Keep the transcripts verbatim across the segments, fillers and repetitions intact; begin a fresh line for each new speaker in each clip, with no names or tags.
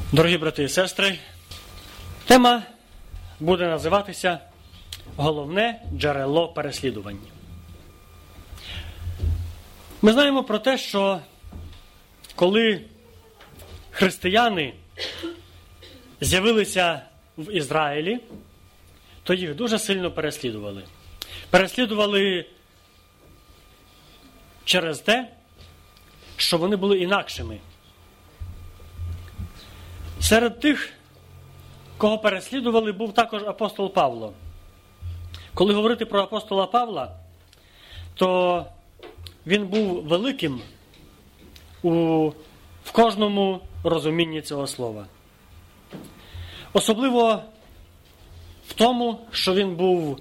Дорогі брати і сестри, тема буде називатися «Головне джерело переслідування». Ми знаємо про те, що коли християни з'явилися в Ізраїлі, то їх дуже сильно переслідували. Переслідували через те, що вони були інакшими. Серед тих, кого переслідували, був також апостол Павло. Коли говорити про апостола Павла, то він був великим у, в кожному розумінні цього слова. Особливо в тому, що він був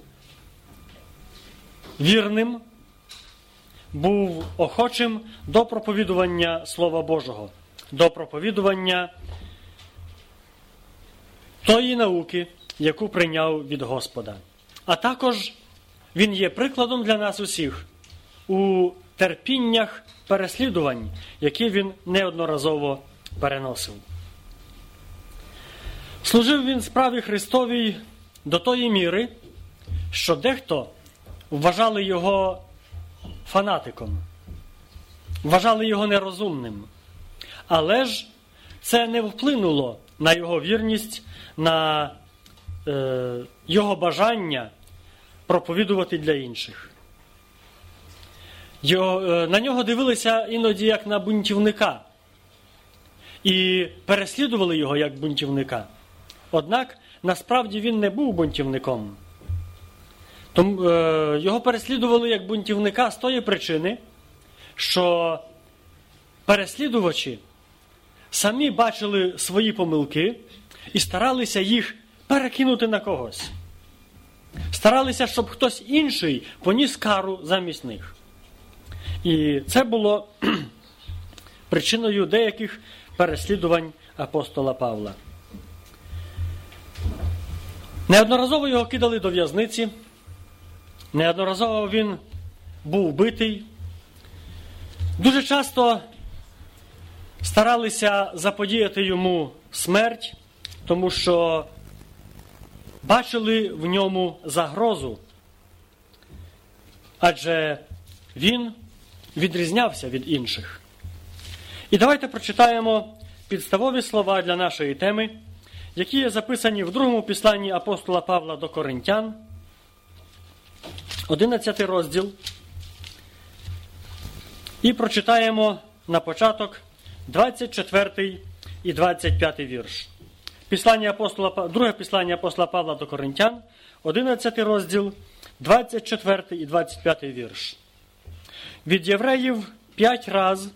вірним, був охочим до проповідування Слова Божого, до проповідування тої науки, яку прийняв від Господа. А також він є прикладом для нас усіх у терпіннях переслідувань, які він неодноразово переносив. Служив він справі Христовій до тої міри, що дехто вважали його фанатиком, вважали його нерозумним. Але ж це не вплинуло на його вірність, на е, його бажання проповідувати для інших. Його, е, на нього дивилися іноді як на бунтівника і переслідували його як бунтівника. Однак, насправді він не був бунтівником. Тому, е, його переслідували як бунтівника з тої причини, що переслідувачі самі бачили свої помилки і старалися їх перекинути на когось. Старалися, щоб хтось інший поніс кару замість них. І це було причиною деяких переслідувань апостола Павла. Неодноразово його кидали до в'язниці, неодноразово він був битий. Дуже часто старалися заподіяти йому смерть, тому що бачили в ньому загрозу. Адже він відрізнявся від інших. І давайте прочитаємо підставові слова для нашої теми, які є записані в другому післанні апостола Павла до Коринтян, одинадцятий розділ. І прочитаємо на початок двадцять четвертий і двадцять п'ятий вірш. Післання апостола, друге післання апостола Павла до Коринтян, одинадцятий розділ, двадцять четвертий і двадцять п'ятий вірш. Від євреїв п'ять раз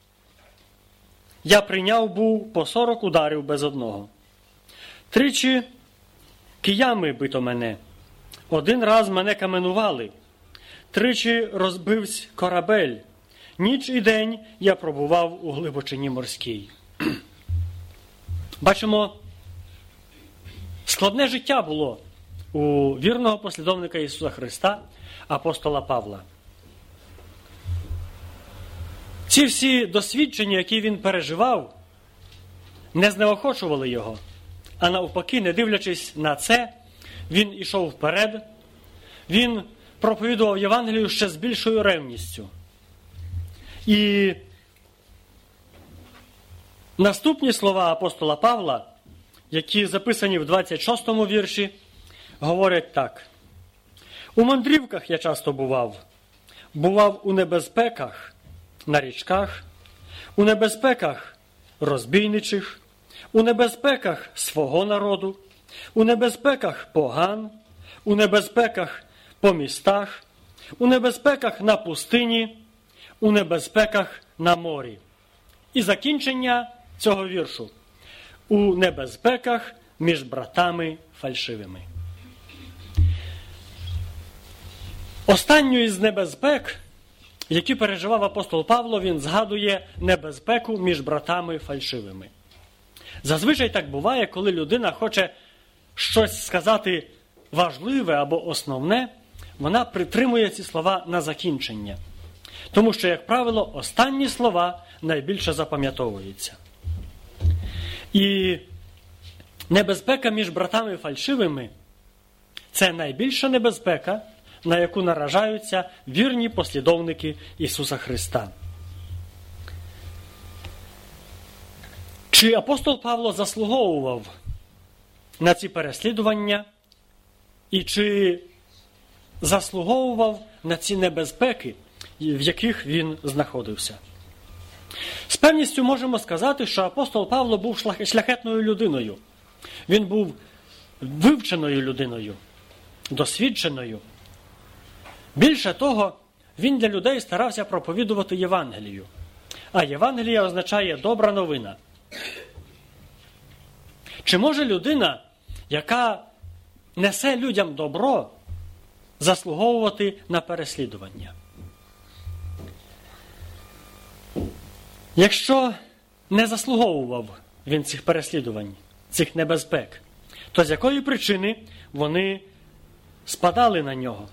я прийняв був по сорок ударів без одного. Тричі киями бито мене. Один раз мене каменували. Тричі розбився корабель. Ніч і день я пробував у глибочині морській. Бачимо, складне життя було у вірного послідовника Ісуса Христа, апостола Павла. Ці всі досвідчення, які він переживав, не знеохочували його, а навпаки, не дивлячись на це, він ішов вперед, він проповідував Євангелію ще з більшою ревністю. І наступні слова апостола Павла, які записані в двадцять шостому вірші, говорять так. У мандрівках я часто бував. Бував у небезпеках на річках, у небезпеках розбійничих, у небезпеках свого народу, у небезпеках поган, у небезпеках по містах, у небезпеках на пустині, у небезпеках на морі. І закінчення цього віршу. У небезпеках між братами фальшивими. Останню із небезпек, які переживав апостол Павло, він згадує небезпеку між братами фальшивими. Зазвичай так буває, коли людина хоче щось сказати важливе або основне, вона притримує ці слова на закінчення. Тому що, як правило, останні слова найбільше запам'ятовуються. І небезпека між братами фальшивими – це найбільша небезпека, на яку наражаються вірні послідовники Ісуса Христа. Чи апостол Павло заслуговував на ці переслідування і чи заслуговував на ці небезпеки, в яких він знаходився? З певністю можемо сказати, що апостол Павло був шляхетною людиною. Він був вивченою людиною, досвідченою. Більше того, він для людей старався проповідувати Євангелію. А Євангелія означає «добра новина». Чи може людина, яка несе людям добро, заслуговувати на переслідування? Якщо не заслуговував він цих переслідувань, цих небезпек, то з якої причини вони спадали на нього?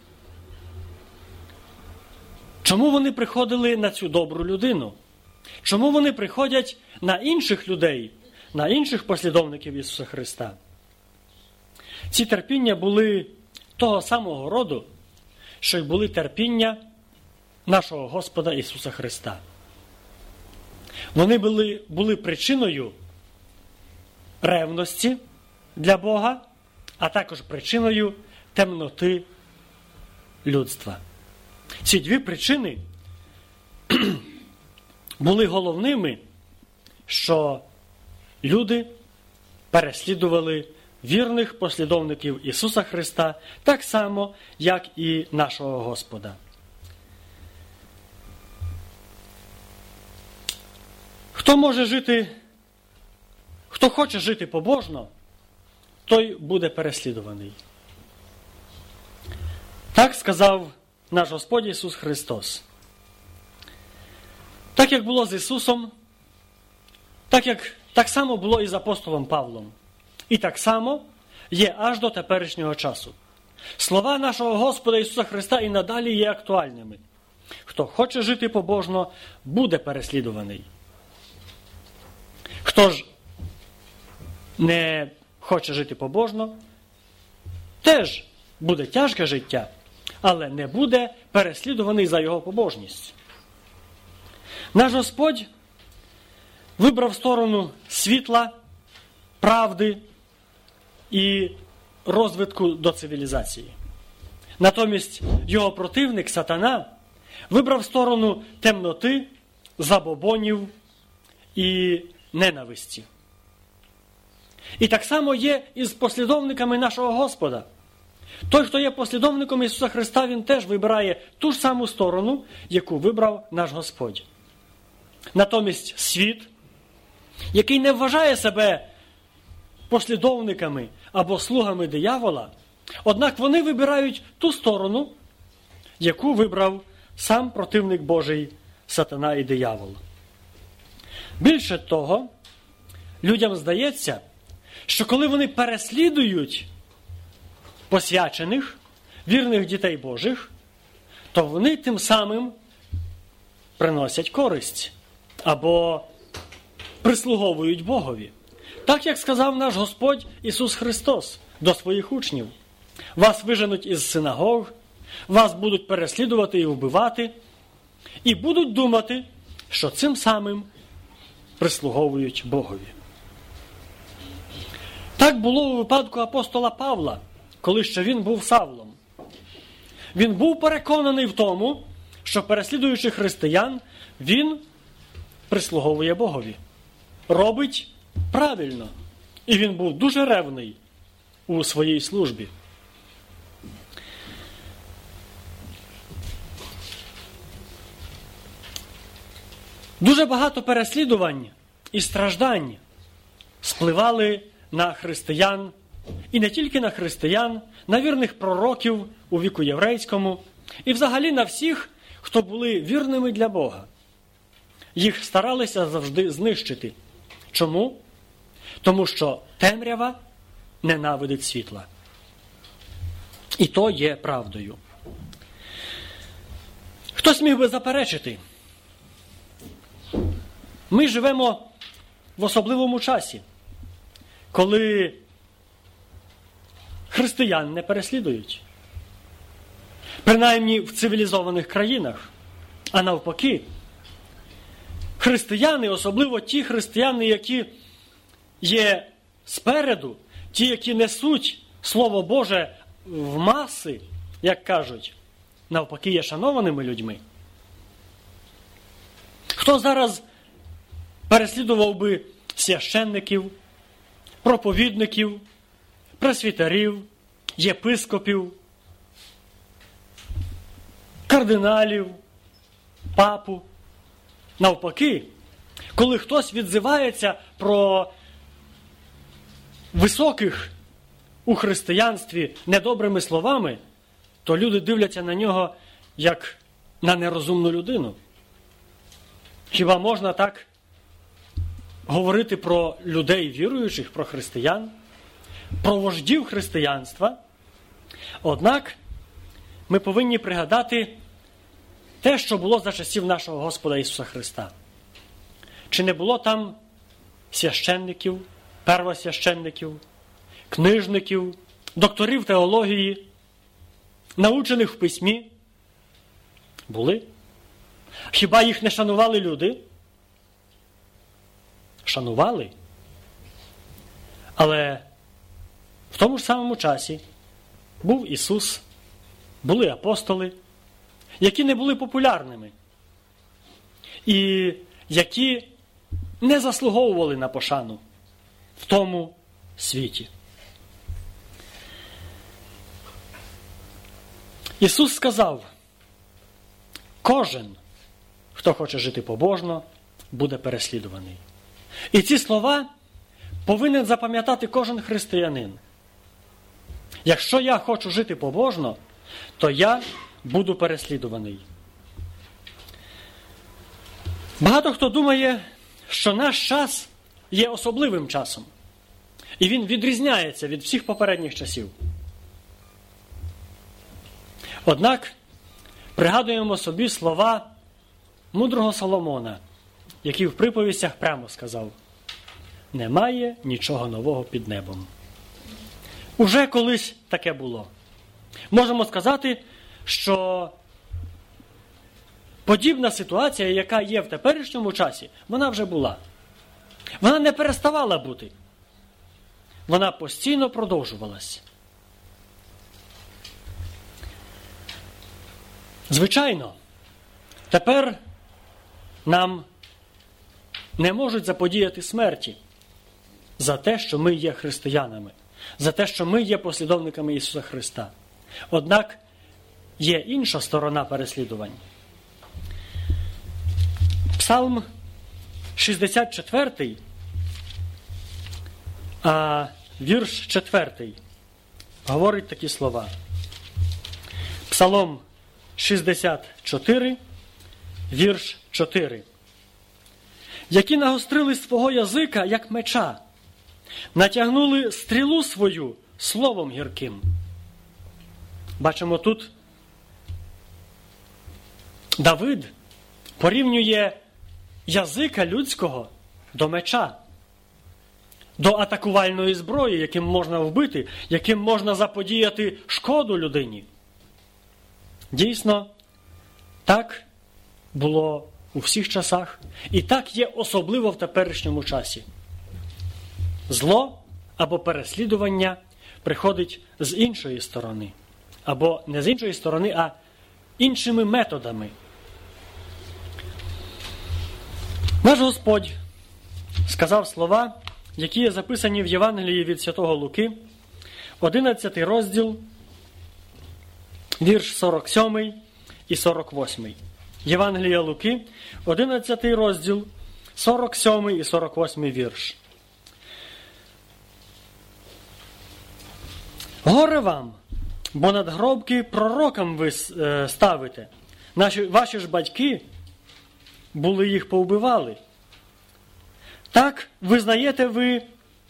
Чому вони приходили на цю добру людину? Чому вони приходять на інших людей, на інших послідовників Ісуса Христа? Ці терпіння були того самого роду, що й були терпіння нашого Господа Ісуса Христа. Вони були, були причиною ревності для Бога, а також причиною темноти людства. Ці дві причини були головними, що люди переслідували вірних послідовників Ісуса Христа так само, як і нашого Господа. Хто може жити, хто хоче жити побожно, той буде переслідуваний. Так сказав наш Господь Ісус Христос. Так, як було з Ісусом, так, як, так само було і з апостолом Павлом. І так само є аж до теперішнього часу. Слова нашого Господа Ісуса Христа і надалі є актуальними. Хто хоче жити побожно, буде переслідуваний. Хто ж не хоче жити побожно, теж буде тяжке життя, але не буде переслідуваний за його побожність. Наш Господь вибрав сторону світла, правди і розвитку до цивілізації. Натомість його противник, сатана, вибрав сторону темноти, забобонів і ненависті. І так само є і з послідовниками нашого Господа. Той, хто є послідовником Ісуса Христа, він теж вибирає ту ж саму сторону, яку вибрав наш Господь. Натомість світ, який не вважає себе послідовниками або слугами диявола, однак вони вибирають ту сторону, яку вибрав сам противник Божий, сатана і диявол. Більше того, людям здається, що коли вони переслідують посвячених, вірних дітей Божих, то вони тим самим приносять користь або прислуговують Богові. Так, як сказав наш Господь Ісус Христос до своїх учнів. Вас виженуть із синагог, вас будуть переслідувати і вбивати, і будуть думати, що цим самим прислуговують Богові. Так було у випадку апостола Павла, коли ще він був Савлом. Він був переконаний в тому, що переслідуючи християн, він прислуговує Богові. Робить правильно. І він був дуже ревний у своїй службі. Дуже багато переслідувань і страждань спливали на християн, і не тільки на християн, на вірних пророків у віку єврейському, і взагалі на всіх, хто були вірними для Бога. Їх старалися завжди знищити. Чому? Тому що темрява ненавидить світла. І то є правдою. Хтось міг би заперечити. Ми живемо в особливому часі. коли християн не переслідують. Принаймні в цивілізованих країнах. А навпаки, християни, особливо ті християни, які є спереду, ті, які несуть Слово Боже в маси, як кажуть, навпаки, є шанованими людьми. Хто зараз переслідував би священників, проповідників, пресвітерів, єпископів, кардиналів, папу? Навпаки, коли хтось відзивається про високих у християнстві недобрими словами, то люди дивляться на нього як на нерозумну людину. Хіба можна так говорити про людей віруючих, про християн, про вождів християнства? Однак ми повинні пригадати те, що було за часів нашого Господа Ісуса Христа. Чи не було там священників, первосвященників, книжників, докторів теології, научених в письмі? Були. Хіба їх не шанували люди? Шанували. Але в тому ж самому часі був Ісус, були апостоли, які не були популярними і які не заслуговували на пошану в тому світі. Ісус сказав: кожен, хто хоче жити побожно, буде переслідуваний. І ці слова повинен запам'ятати кожен християнин. Якщо я хочу жити побожно, то я буду переслідуваний. Багато хто думає, що наш час є особливим часом. І він відрізняється від всіх попередніх часів. Однак, пригадуємо собі слова мудрого Соломона, який в приповістях прямо сказав: немає нічого нового під небом. Уже колись таке було. Можемо сказати, що подібна ситуація, яка є в теперішньому часі, вона вже була. Вона не переставала бути. Вона постійно продовжувалась. Звичайно, тепер нам не можуть заподіяти смерті за те, що ми є християнами, за те, що ми є послідовниками Ісуса Христа. Однак є інша сторона переслідувань. Псалм шістдесят четвертий, а вірш четвертий говорить такі слова. Псалом шістдесят чотири, вірш чотири. Які нагострили свого язика, як меча, натягнули стрілу свою словом гірким. Бачимо тут, Давид порівнює язика людського до меча, до атакувальної зброї, яким можна вбити, яким можна заподіяти шкоду людині. Дійсно, так було у всіх часах, і так є особливо в теперішньому часі. Зло або переслідування приходить з іншої сторони. Або не з іншої сторони, а іншими методами. Наш Господь сказав слова, які є записані в Євангелії від Святого Луки, одинадцятий розділ, вірш сорок сьомий і сорок восьмий. Євангелія Луки, одинадцятий розділ, сорок сьомий і сорок восьмий вірш. Горе вам, бо надгробки пророкам ви ставите. Наші, ваші ж батьки були їх повбивали. Так визнаєте ви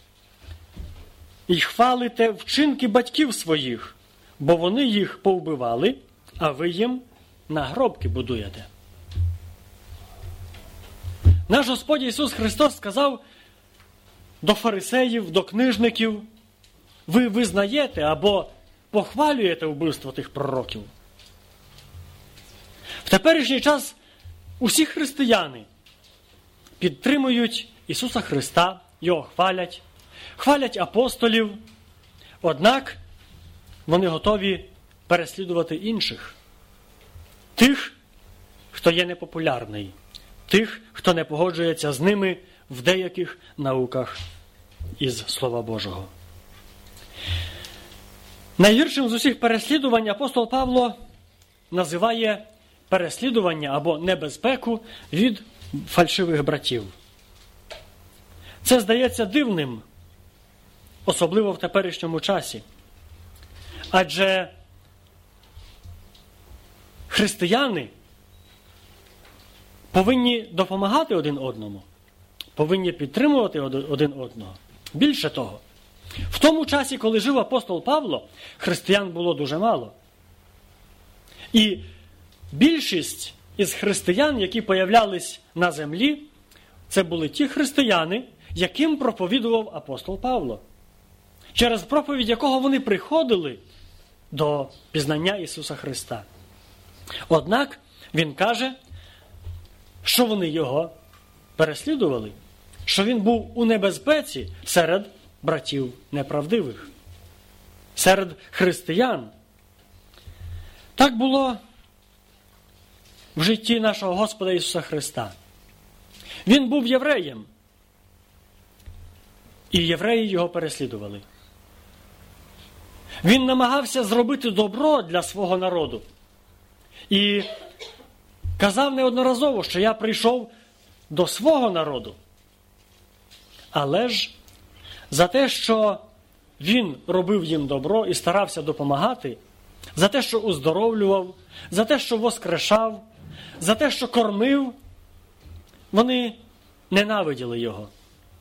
і хвалите вчинки батьків своїх, бо вони їх повбивали, а ви їм надгробки будуєте. Наш Господь Ісус Христос сказав, до фарисеїв, до книжників: ви визнаєте або похвалюєте вбивство тих пророків? В теперішній час усі християни підтримують Ісуса Христа, Його хвалять, хвалять апостолів, однак вони готові переслідувати інших. Тих, хто є непопулярний, тих, хто не погоджується з ними в деяких науках із Слова Божого. Найгіршим з усіх переслідувань апостол Павло називає переслідування або небезпеку від фальшивих братів. Це здається дивним, особливо в теперішньому часі. Адже християни повинні допомагати один одному, повинні підтримувати один одного. Більше того, в тому часі, коли жив апостол Павло, християн було дуже мало. І більшість із християн, які появлялись на землі, це були ті християни, яким проповідував апостол Павло, через проповідь якого вони приходили до пізнання Ісуса Христа. Однак він каже, що вони його переслідували, що він був у небезпеці серед братів неправдивих, серед християн. Так було в житті нашого Господа Ісуса Христа. Він був євреєм, і євреї його переслідували. Він намагався зробити добро для свого народу. І казав неодноразово, що я прийшов до свого народу. Але ж за те, що він робив їм добро і старався допомагати, за те, що уздоровлював, за те, що воскрешав, за те, що кормив, вони ненавиділи його.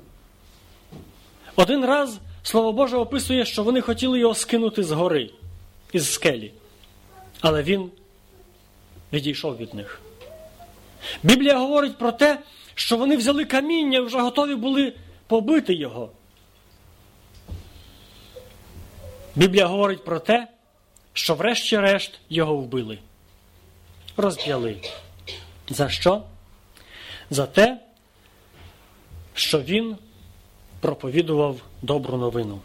Один раз Слово Боже описує, що вони хотіли його скинути з гори, із скелі. Але він відійшов від них. Біблія говорить про те, що вони взяли каміння і вже готові були побити його. Біблія говорить про те, що врешті-решт його вбили. Розп'яли. За що? За те, що він проповідував добру новину.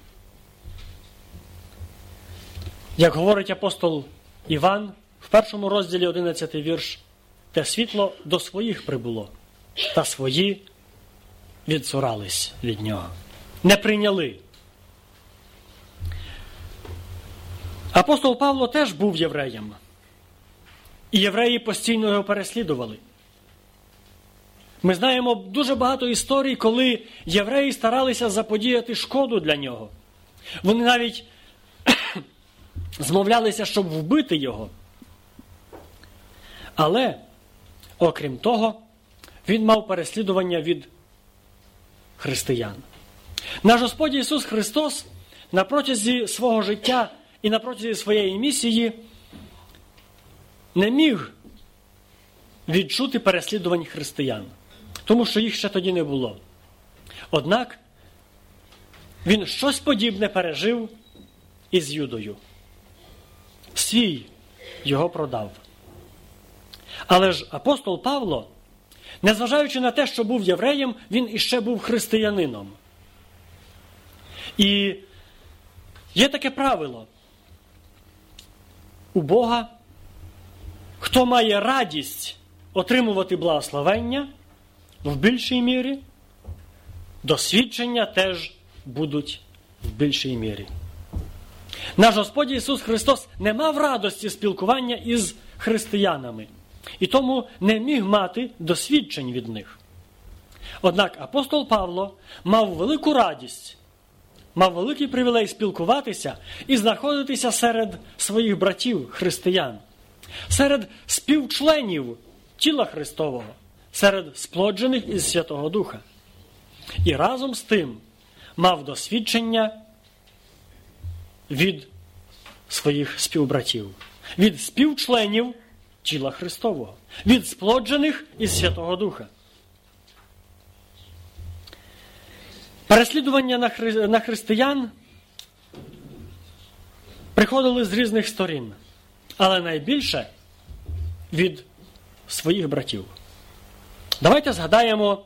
Як говорить апостол Іван в першому розділі одинадцятий вірш, те світло до своїх прибуло, та свої відцурались від нього. Не прийняли. Апостол Павло теж був євреєм. І євреї постійно його переслідували. Ми знаємо дуже багато історій, коли євреї старалися заподіяти шкоду для нього. Вони навіть змовлялися, щоб вбити його. Але, окрім того, він мав переслідування від християн. Наш Господь Ісус Христос на протязі свого життя і на протязі своєї місії не міг відчути переслідувань християн, тому що їх ще тоді не було. Однак він щось подібне пережив із Юдою. Свій його продав. Але ж апостол Павло, незважаючи на те, що був євреєм, він іще був християнином. І є таке правило. У Бога, хто має радість отримувати благословення, в більшій мірі, досвідчення теж будуть в більшій мірі. Наш Господь Ісус Христос не мав радості спілкування із християнами, і тому не міг мати досвідчень від них. Однак апостол Павло мав велику радість, мав великий привілей спілкуватися і знаходитися серед своїх братів християн, серед співчленів тіла Христового, серед сплоджених із Святого Духа. І разом з тим мав досвідчення від своїх співбратів, від співчленів тіла Христового, від сплоджених із Святого Духа. Переслідування на, хри... на християн приходили з різних сторін, але найбільше від своїх братів. Давайте згадаємо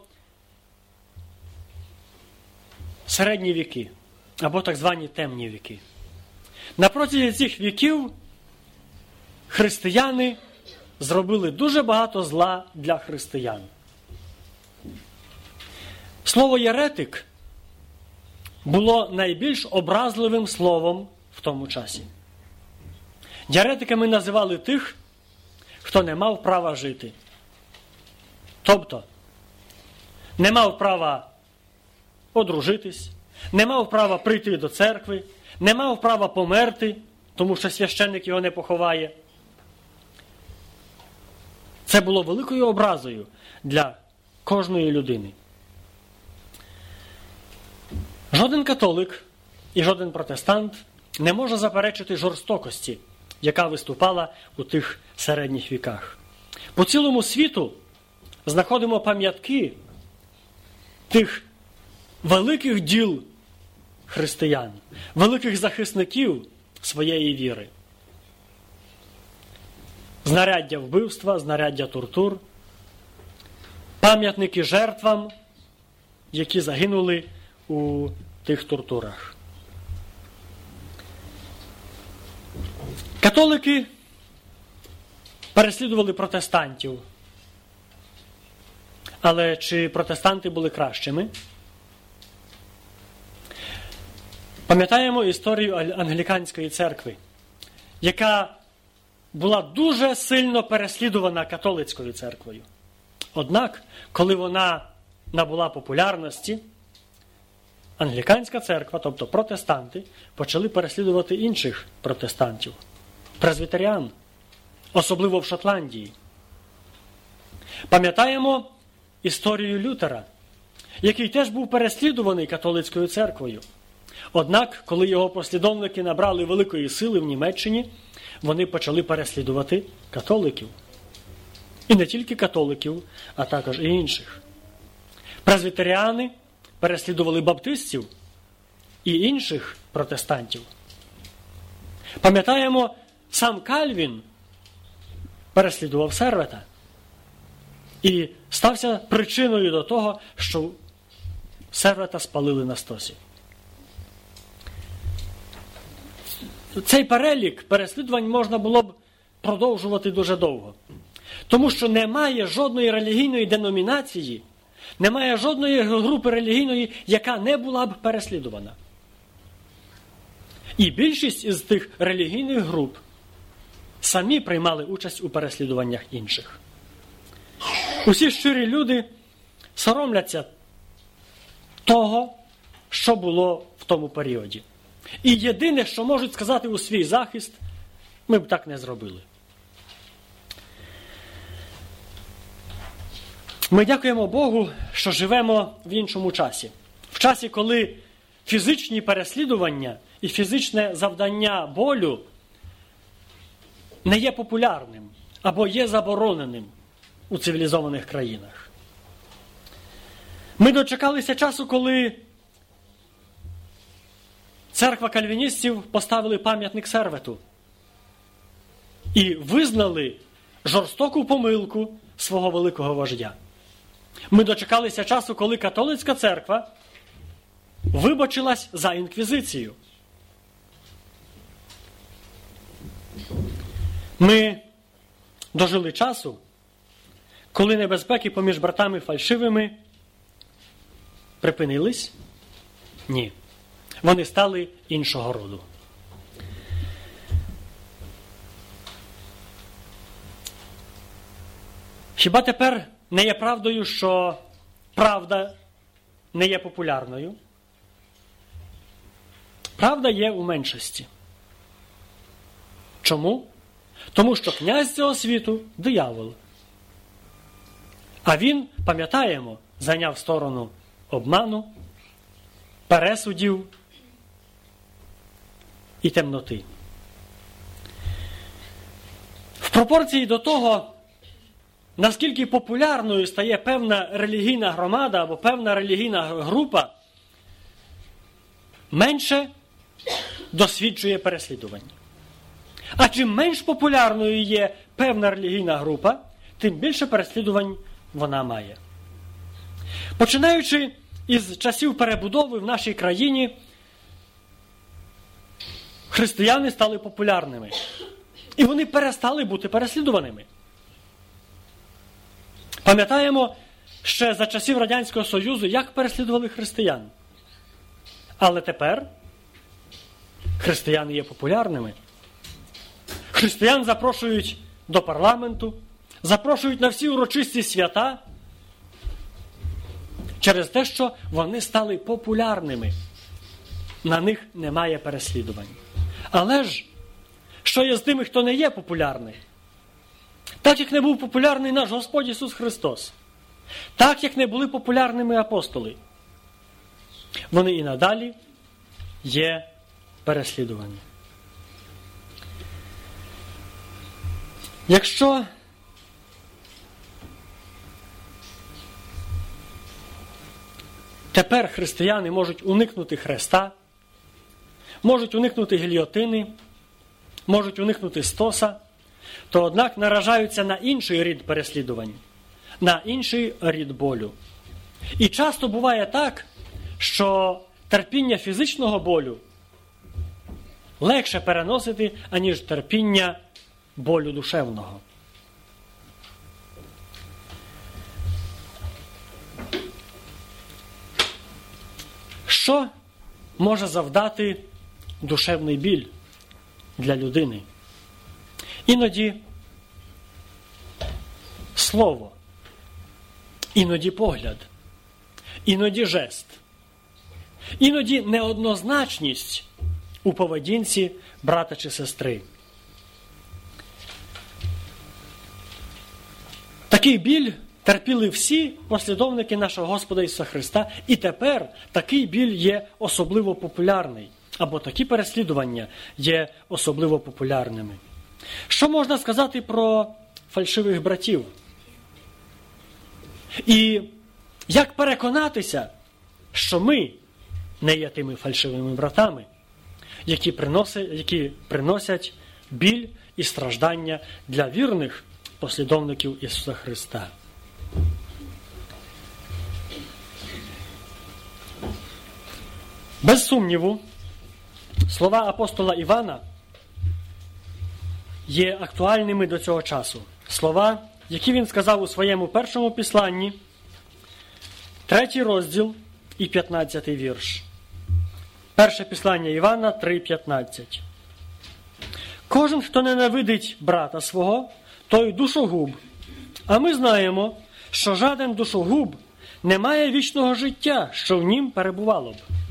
середні віки, або так звані темні віки. На протязі цих віків християни зробили дуже багато зла для християн. Слово «єретик» було найбільш образливим словом в тому часі. Єретиками називали тих, хто не мав права жити. Тобто, не мав права одружитись, не мав права прийти до церкви, не мав права померти, тому що священник його не поховає. Це було великою образою для кожної людини. Жоден католик і жоден протестант не може заперечити жорстокості, яка виступала у тих середніх віках. По цілому світу знаходимо пам'ятки тих великих діл християн, великих захисників своєї віри. Знаряддя вбивства, знаряддя тортур, пам'ятники жертвам, які загинули у тих тортурах. Католики переслідували протестантів. Але чи протестанти були кращими? Пам'ятаємо історію Англіканської церкви, яка була дуже сильно переслідувана католицькою церквою. Однак, коли вона набула популярності, Англіканська церква, тобто протестанти, почали переслідувати інших протестантів, презвітеріан, особливо в Шотландії. Пам'ятаємо історію Лютера, який теж був переслідуваний католицькою церквою. Однак, коли його послідовники набрали великої сили в Німеччині, вони почали переслідувати католиків. І не тільки католиків, а також і інших. Презвітеріани переслідували баптистів і інших протестантів. Пам'ятаємо, сам Кальвін переслідував Сервета і стався причиною до того, що Сервета спалили на стосі. Цей перелік переслідувань можна було б продовжувати дуже довго. Тому що немає жодної релігійної деномінації, немає жодної групи релігійної, яка не була б переслідувана. І більшість із тих релігійних груп самі приймали участь у переслідуваннях інших. Усі щирі люди соромляться того, що було в тому періоді. І єдине, що можуть сказати у свій захист, ми б так не зробили. Ми дякуємо Богу, що живемо в іншому часі. В часі, коли фізичні переслідування і фізичне завдання болю не є популярним або є забороненим у цивілізованих країнах. Ми дочекалися часу, коли церква кальвіністів поставили пам'ятник Сервету і визнали жорстоку помилку свого великого вождя. Ми дочекалися часу, коли католицька церква вибачилась за інквізицію. Ми дожили часу, коли небезпеки поміж братами фальшивими припинились? Ні. Вони стали іншого роду. Хіба тепер не є правдою, що правда не є популярною? Правда є у меншості. Чому? Тому що князь цього світу – диявол. А він, пам'ятаємо, зайняв сторону обману, пересудів і темноти. В пропорції до того, наскільки популярною стає певна релігійна громада або певна релігійна група, менше досвідчує переслідування. А чим менш популярною є певна релігійна група, тим більше переслідувань вона має. Починаючи із часів перебудови в нашій країні, християни стали популярними. І вони перестали бути переслідуваними. Пам'ятаємо ще за часів Радянського Союзу, як переслідували християн. Але тепер християни є популярними. Християн запрошують до парламенту, запрошують на всі урочисті свята через те, що вони стали популярними. На них немає переслідувань. Але ж, що є з тими, хто не є популярний? Так, як не був популярний наш Господь Ісус Христос. Так, як не були популярними апостоли. Вони і надалі є переслідувані. Якщо тепер християни можуть уникнути хреста, можуть уникнути гільйотини, можуть уникнути стоса, то, однак, наражаються на інший рід переслідувань, на інший рід болю. І часто буває так, що терпіння фізичного болю легше переносити, аніж терпіння болю душевного. Що може завдати душевний біль для людини? Іноді слово, іноді погляд, іноді жест, іноді неоднозначність у поведінці брата чи сестри. Такий біль терпіли всі послідовники нашого Господа Ісуса Христа, і тепер такий біль є особливо популярний, або такі переслідування є особливо популярними. Що можна сказати про фальшивих братів? І як переконатися, що ми не є тими фальшивими братами, які приносять, які приносять біль і страждання для вірних послідовників Ісуса Христа? Без сумніву, слова апостола Івана є актуальними до цього часу. Слова, які він сказав у своєму першому післанні, третій розділ і п'ятнадцятий вірш. Перше післання Івана три п'ятнадцять. Кожен, хто ненавидить брата свого, той душогуб. А ми знаємо, що жаден душогуб не має вічного життя, що в нім перебувало б.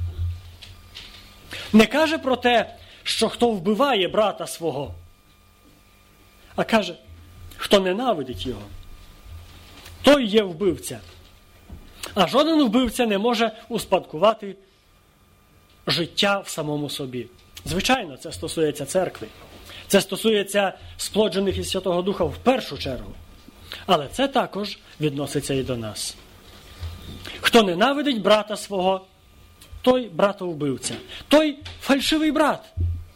Не каже про те, що хто вбиває брата свого, а каже, хто ненавидить його, той є вбивця. А жоден вбивця не може успадкувати життя в самому собі. Звичайно, це стосується церкви. Це стосується сплоджених із Святого Духа в першу чергу. Але це також відноситься і до нас. Хто ненавидить брата свого, той братовбивця, той фальшивий брат.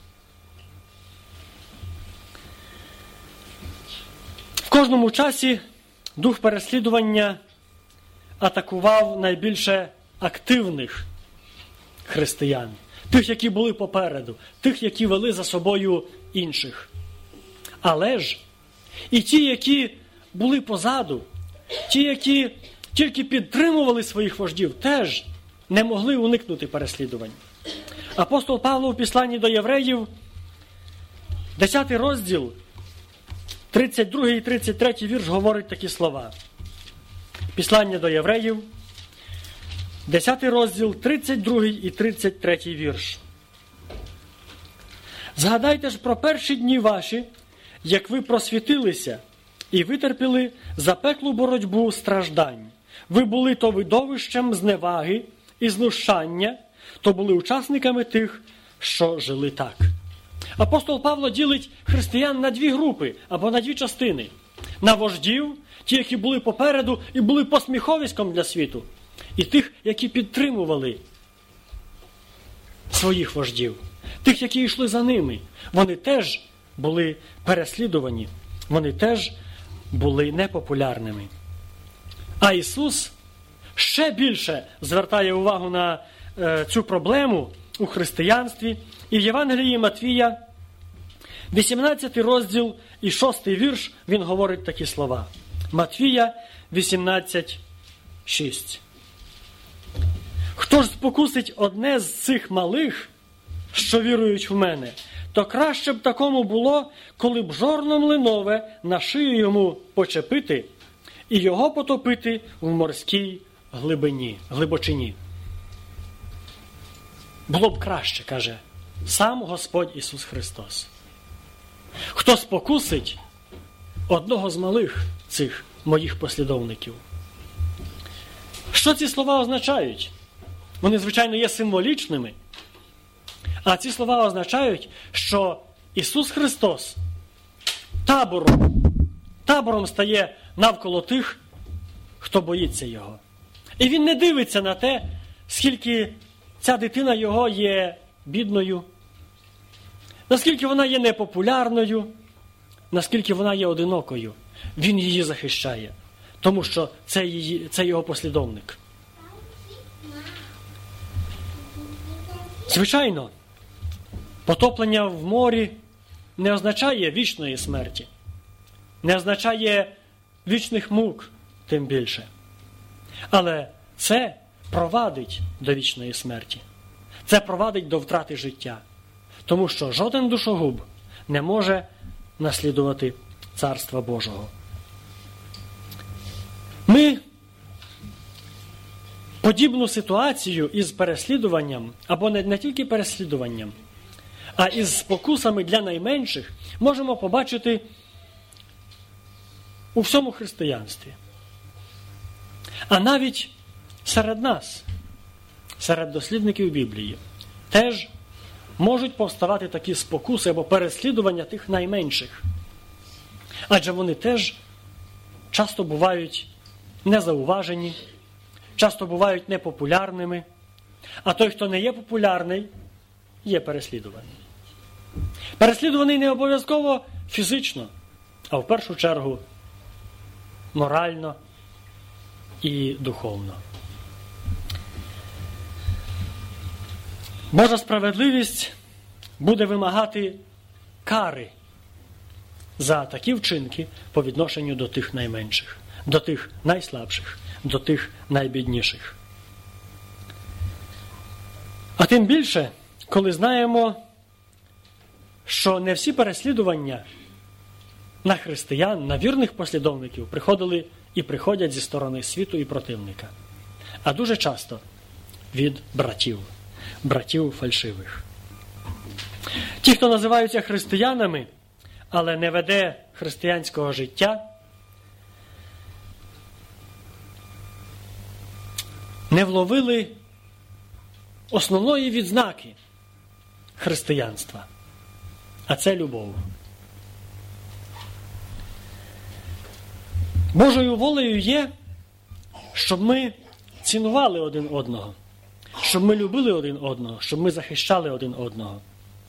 В кожному часі дух переслідування атакував найбільше активних християн, тих, які були попереду, тих, які вели за собою інших. Але ж і ті, які були позаду, ті, які тільки підтримували своїх вождів, теж не могли уникнути переслідувань. Апостол Павло в післанні до євреїв, десятий розділ, тридцять другий і тридцять третій вірш говорить такі слова. Післання до євреїв, десятий розділ, тридцять другий і тридцять третій вірш. Згадайте ж про перші дні ваші, як ви просвітилися і витерпіли запеклу боротьбу страждань. Ви були то видовищем зневаги і знущання, то були учасниками тих, що жили так. Апостол Павло ділить християн на дві групи, або на дві частини. На вождів, ті, які були попереду і були посміховиськом для світу, і тих, які підтримували своїх вождів, тих, які йшли за ними. Вони теж були переслідувані, вони теж були непопулярними. А Ісус ще більше звертає увагу на е, цю проблему у християнстві. І в Євангелії Матвія, вісімнадцятий розділ і шостий вірш, він говорить такі слова. Матвія вісімнадцять шість. «Хто ж спокусить одне з цих малих, що вірують в мене, то краще б такому було, коли б жорно млинове на шию йому почепити і його потопити в морській глибині, глибочині». Було б краще, каже сам Господь Ісус Христос. Хто спокусить одного з малих цих моїх послідовників. Що ці слова означають? Вони, звичайно, є символічними. А ці слова означають, що Ісус Христос табором, табором стає навколо тих, хто боїться Його. І Він не дивиться на те, скільки ця дитина Його є бідною, наскільки вона є непопулярною, наскільки вона є одинокою. Він її захищає, тому що це, її, це Його послідовник. Звичайно, потоплення в морі не означає вічної смерті, не означає вічних мук, тим більше. Але це провадить до вічної смерті. Це провадить до втрати життя. Тому що жоден душогуб не може наслідувати Царства Божого. Ми подібну ситуацію із переслідуванням, або не, не тільки переслідуванням, а із спокусами для найменших можемо побачити у всьому християнстві. А навіть серед нас, серед дослідників Біблії, теж можуть повставати такі спокуси або переслідування тих найменших. Адже вони теж часто бувають незауважені, часто бувають непопулярними, а той, хто не є популярний, є переслідуваний. Переслідуваний не обов'язково фізично, а в першу чергу морально і духовно. Божа справедливість буде вимагати кари за такі вчинки по відношенню до тих найменших, до тих найслабших, до тих найбідніших. А тим більше, коли знаємо, що не всі переслідування на християн, на вірних послідовників приходили і приходять зі сторони світу і противника, а дуже часто від братів, братів фальшивих. Ті, хто називаються християнами, але не веде християнського життя, не вловили основної відзнаки християнства, а це любов. Божою волею є, щоб ми цінували один одного, щоб ми любили один одного, щоб ми захищали один одного.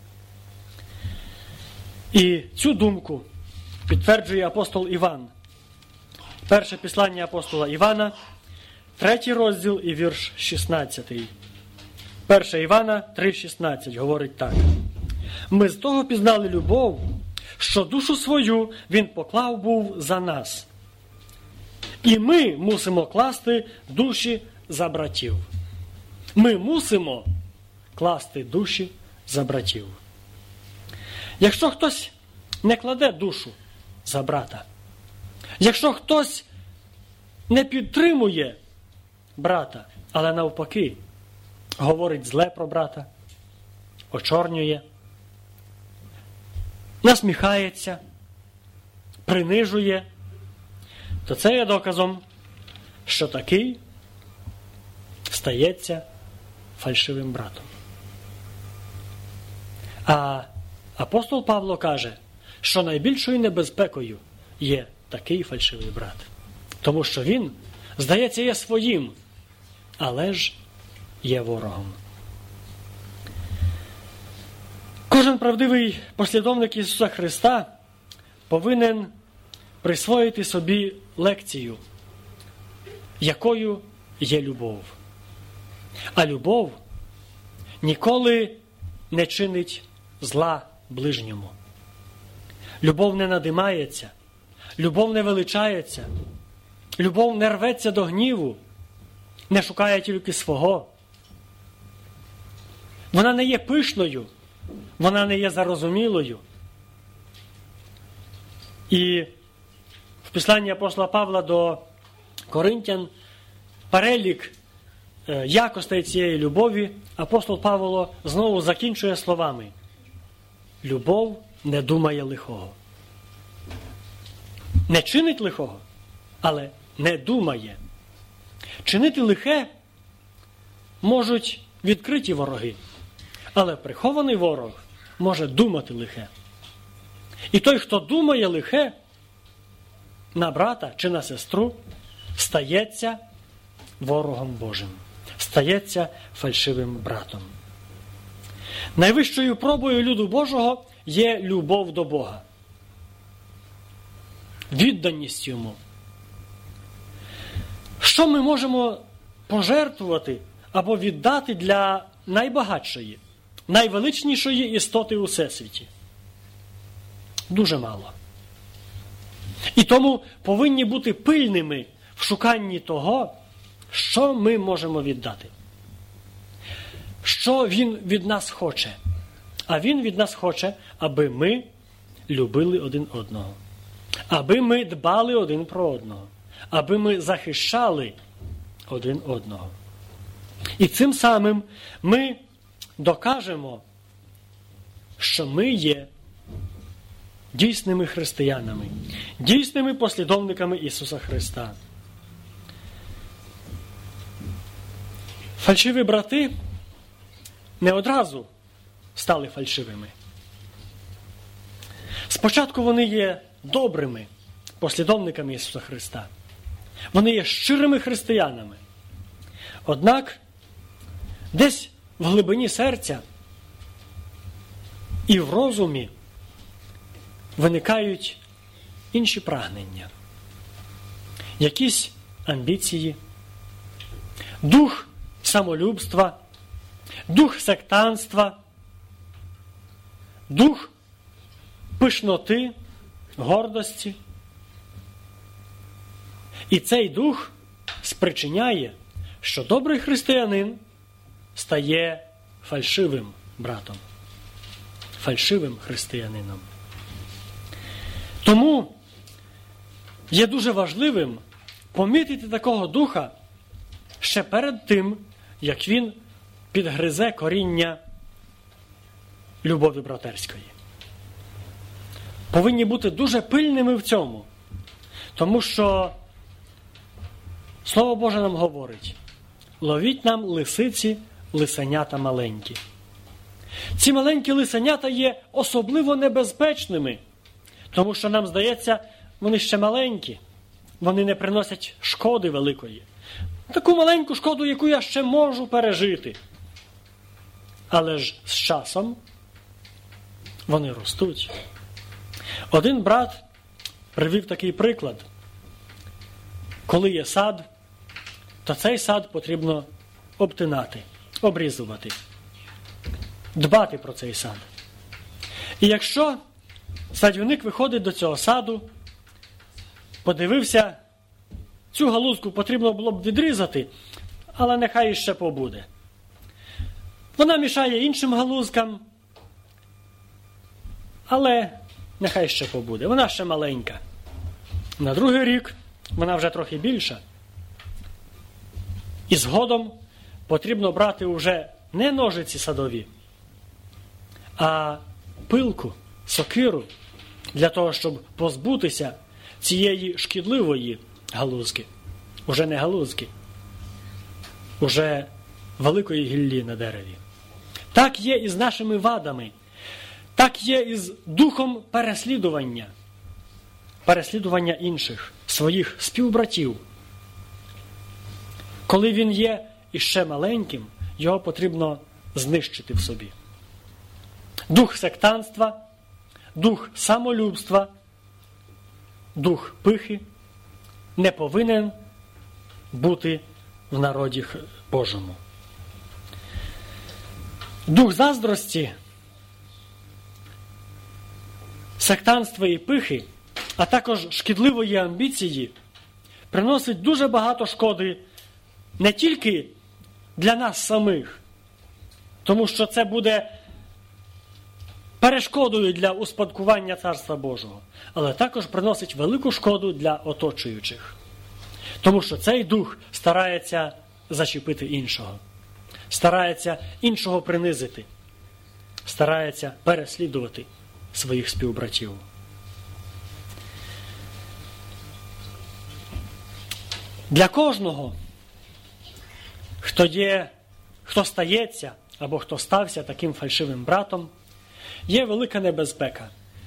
І цю думку підтверджує апостол Іван. Перше післання апостола Івана, третій розділ і вірш шістнадцятий. Перше Івана три шістнадцять говорить так. «Ми з того пізнали любов, що душу свою він поклав був за нас. І ми мусимо класти душі за братів». Ми мусимо класти душі за братів. Якщо хтось не кладе душу за брата, якщо хтось не підтримує брата, але навпаки говорить зле про брата, очорнює, насміхається, принижує, то це є доказом, що такий стається фальшивим братом. А апостол Павло каже, що найбільшою небезпекою є такий фальшивий брат. Тому що він, здається, є своїм, але ж є ворогом. Кожен правдивий послідовник Ісуса Христа повинен присвоїти собі лекцію, якою є любов. А любов ніколи не чинить зла ближньому. Любов не надимається, любов не величається, любов не рветься до гніву, не шукає тільки свого. Вона не є пишною, вона не є зарозумілою. І в посланні апостола Павла до Коринтян перелік якостей цієї любові апостол Павло знову закінчує словами: любов не думає лихого. Не чинить лихого, але не думає. Чинити лихе можуть відкриті вороги, але прихований ворог може думати лихе. І той, хто думає лихе на брата чи на сестру, стається ворогом Божим, стається фальшивим братом. Найвищою пробою люду Божого є любов до Бога, відданість Йому. Що ми можемо пожертвувати або віддати для найбагатшої, найвеличнішої істоти у всесвіті? Дуже мало. І тому повинні бути пильними в шуканні того, що ми можемо віддати. Що Він від нас хоче? А Він від нас хоче, аби ми любили один одного. Аби ми дбали один про одного. Аби ми захищали один одного. І цим самим ми докажемо, що ми є дійсними християнами, дійсними послідовниками Ісуса Христа. Фальшиві брати не одразу стали фальшивими. Спочатку вони є добрими послідовниками Ісуса Христа. Вони є щирими християнами. Однак десь в глибині серця і в розумі виникають інші прагнення, якісь амбіції, дух самолюбства, дух сектантства, дух пишноти, гордості. І цей дух спричиняє, що добрий християнин стає фальшивим братом, фальшивим християнином. Тому є дуже важливим помітити такого духа ще перед тим, як він підгризе коріння любові братерської. Повинні бути дуже пильними в цьому, тому що Слово Боже нам говорить: ловіть нам лисиці, лисенята маленькі. Ці маленькі лисенята є особливо небезпечними, тому що нам здається, вони ще маленькі, вони не приносять шкоди великої. Таку маленьку шкоду, яку я ще можу пережити. Але ж з часом вони ростуть. Один брат привів такий приклад. Коли є сад, то цей сад потрібно обтинати, обрізувати, дбати про цей сад. І якщо садівник виходить до цього саду, подивився, цю галузку потрібно було б відрізати, але нехай іще побуде. Вона мішає іншим галузкам, але нехай ще побуде. Вона ще маленька. На другий рік вона вже трохи більша. І згодом потрібно брати вже не ножиці садові, а пилку, сокиру, для того, щоб позбутися цієї шкідливої галузки. Уже не галузки, уже великої гіллі на дереві. Так є і з нашими вадами. Так є і з духом переслідування. Переслідування інших, своїх співбратів. Коли він є іще маленьким, його потрібно знищити в собі. Дух сектантства, дух самолюбства, дух пихи не повинен бути в народі Божому. Дух заздрості, сектантства і пихи, а також шкідливої амбіції приносить дуже багато шкоди не тільки для нас самих, тому що це буде перешкодою для успадкування Царства Божого, але також приносить велику шкоду для оточуючих. Тому що цей дух старається зачепити іншого, старається іншого принизити, старається переслідувати своїх співбратів. Для кожного, хто є, хто стається або хто стався таким фальшивим братом, є велика небезпека.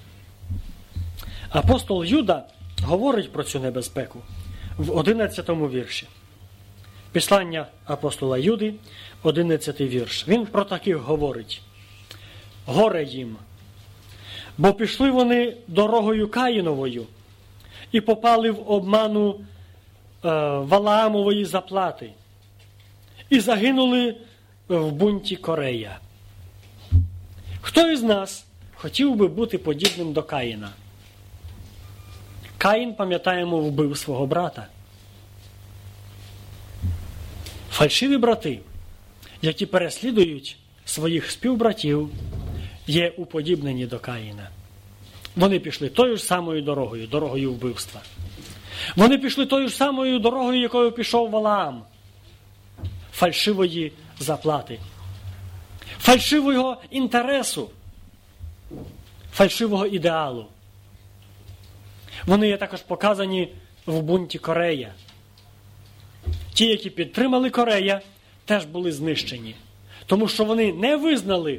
Апостол Юда говорить про цю небезпеку в одинадцятому вірші. Післання апостола Юди, одинадцятий вірш. Він про таких говорить: «Горе їм, бо пішли вони дорогою Каїновою і попали в обману е, Валаамової заплати і загинули в бунті Корея». Хто із нас хотів би бути подібним до Каїна? Каїн, пам'ятаємо, вбив свого брата. Фальшиві брати, які переслідують своїх співбратів, є уподібнені до Каїна. Вони пішли тою ж самою дорогою, дорогою вбивства. Вони пішли тою ж самою дорогою, якою пішов Валаам. Фальшивої заплати. Фальшивого інтересу. Фальшивого ідеалу. Вони є також показані в бунті Корея. Ті, які підтримали Корея, теж були знищені. Тому що вони не визнали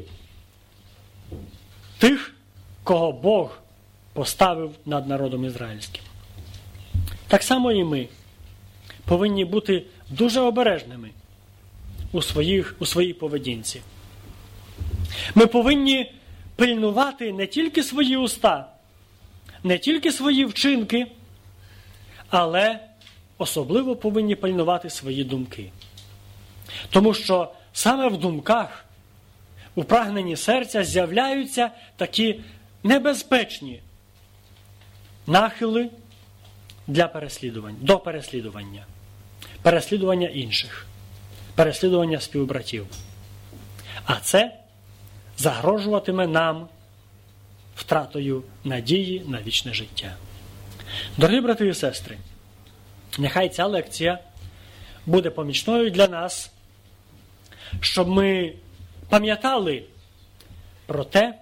тих, кого Бог поставив над народом ізраїльським. Так само і ми повинні бути дуже обережними у, своїх, у своїй поведінці. Ми повинні пильнувати не тільки свої уста, не тільки свої вчинки, але особливо повинні пильнувати свої думки. Тому що саме в думках, у прагненні серця з'являються такі небезпечні нахили для переслідувань, до переслідування. Переслідування інших, переслідування співбратів. А це загрожуватиме нам втратою надії на вічне життя. Дорогі брати і сестри, нехай ця лекція буде помічною для нас, щоб ми пам'ятали про те,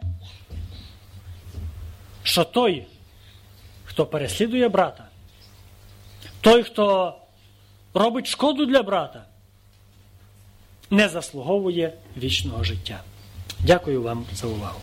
що той, хто переслідує брата, той, хто робить шкоду для брата, не заслуговує вічного життя. Дякую вам за увагу.